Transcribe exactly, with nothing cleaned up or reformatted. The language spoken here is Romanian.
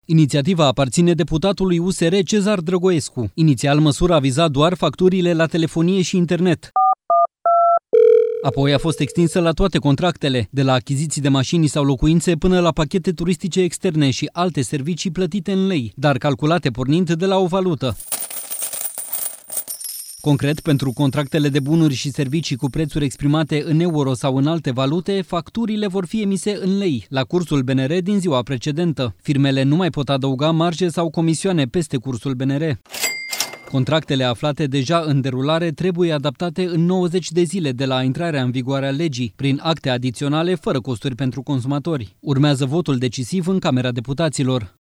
Inițiativa aparține deputatului U S R Cezar Drăgoescu. Inițial, măsura viza doar facturile la telefonie și internet. Apoi a fost extinsă la toate contractele, de la achiziții de mașini sau locuințe până la pachete turistice externe și alte servicii plătite în lei, dar calculate pornind de la o valută. Concret, pentru contractele de bunuri și servicii cu prețuri exprimate în euro sau în alte valute, facturile vor fi emise în lei, la cursul B N R din ziua precedentă. Firmele nu mai pot adăuga marje sau comisioane peste cursul B N R. Contractele aflate deja în derulare trebuie adaptate în nouăzeci de zile de la intrarea în vigoare a legii, prin acte adiționale fără costuri pentru consumatori. Urmează votul decisiv în Camera Deputaților.